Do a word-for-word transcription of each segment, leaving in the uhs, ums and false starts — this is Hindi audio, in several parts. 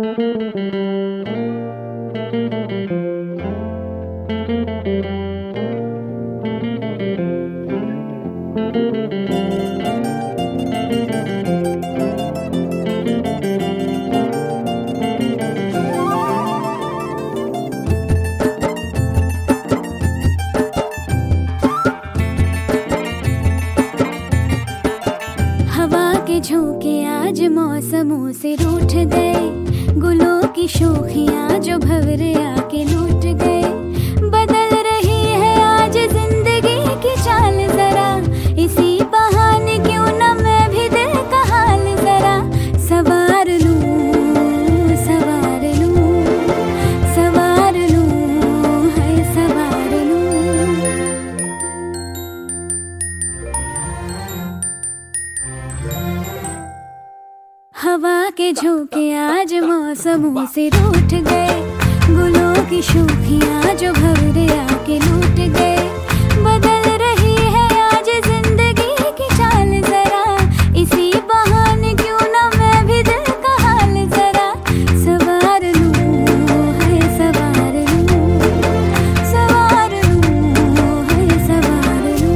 झोंके आज मौसमों से रूठ गए, गुलों की शोखियां जो भंवरे आके लूट गए। बदल रही है आज जिंदगी की चाल जरा, इसी बहाने क्यों न मैं भी दिल का हाल जरा सवार लूं, सवार लूं, सवार लूं, है सवार लूं। हवा के झोंके आज मौसमों से रूठ गए, गुलों की शोखियां जो भंवरे आके लूट गए। बदल रही है आज जिंदगी की चाल जरा, इसी बहाने क्यों न मैं भी दिल का हाल जरा सवार लूं, है सवार लूं, सवार लूं, है सवार लूं।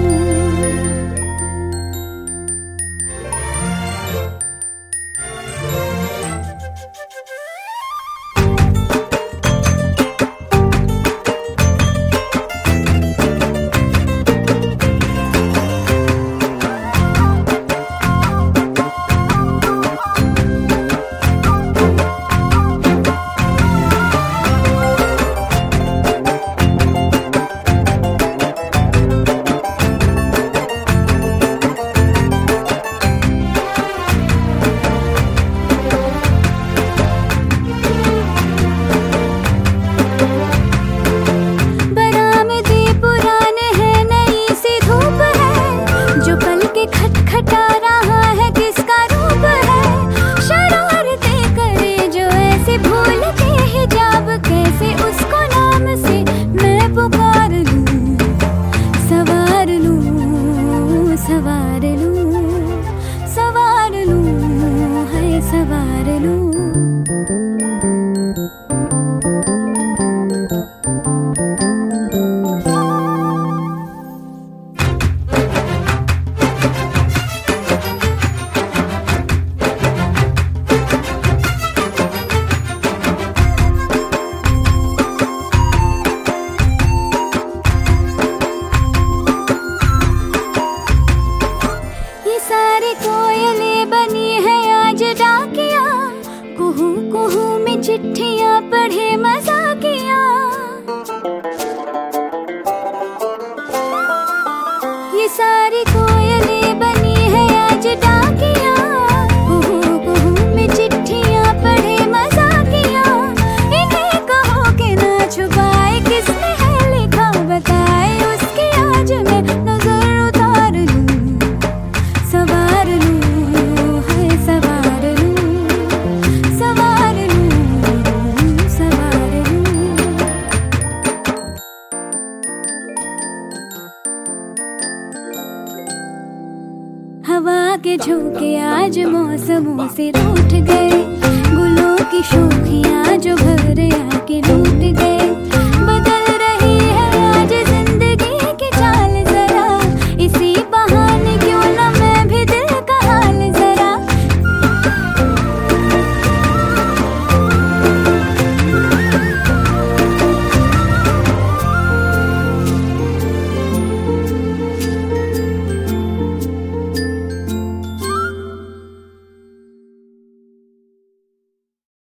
खटखटा रहा है किसका रूप है, शरारतें करे जो ऐसे भूल के हिजाब, कैसे उसको नाम से मैं पुकार लूं, सवार लूं, सवार लूं, सवार लूं, है सवार लूं। सारी कोयलें बनी है आज डाकियाँ, कुहू कुहू में चिट्ठियाँ पढ़े मजाकियाँ। ये सारी कोयलें बनी है आज डाकियाँ, कुहू कुहू में चिट्ठियाँ पढ़े मजाकियाँ। इन्हें कहो कि ना छुपाए किसने है लिखा, बताए उसकी आज मैं नजर उतार लूं, सवार लूं, है सवार लूं, सवार लूं, सवार लूं। हवा के झोंके आज मौसमों से रूठ गए, गुलों की शो